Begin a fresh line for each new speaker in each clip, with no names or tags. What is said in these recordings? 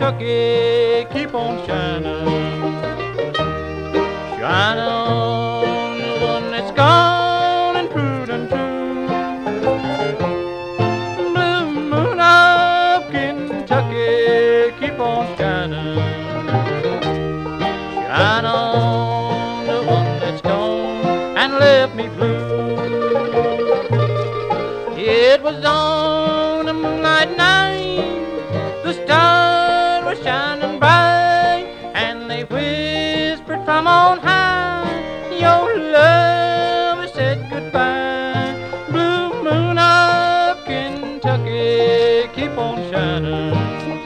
Kentucky, keep on shining, shining on the one that's gone and proved untrue. Blue moon of Kentucky, keep on shining, shine on the one that's gone and left me blue. It was on a moonlight night, the stars were shining bright, and they whispered from on high, your love has said goodbye. Blue moon of Kentucky, keep on shining,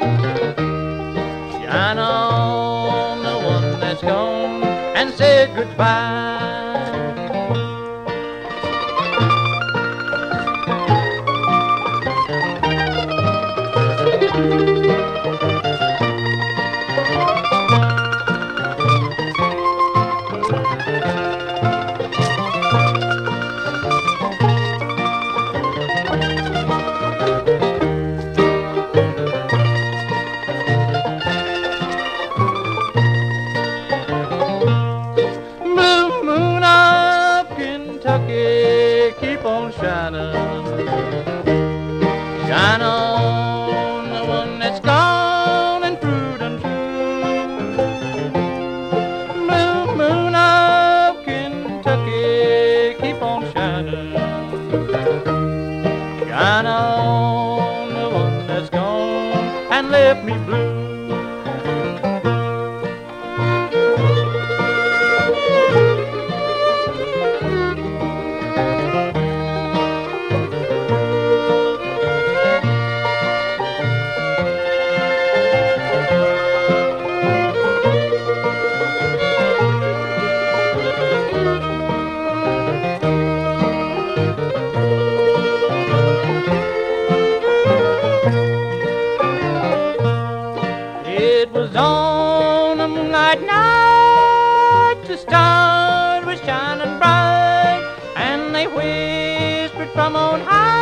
shine on the one that's gone and said goodbye. Blue moon of Kentucky, keep on shining, shine on the one that's gone and proved untrue. Blue moon of Kentucky, keep on shining, shine on the one that's gone and left me blue. It was on a moonlight night, the stars were shining bright, and they whispered from on high,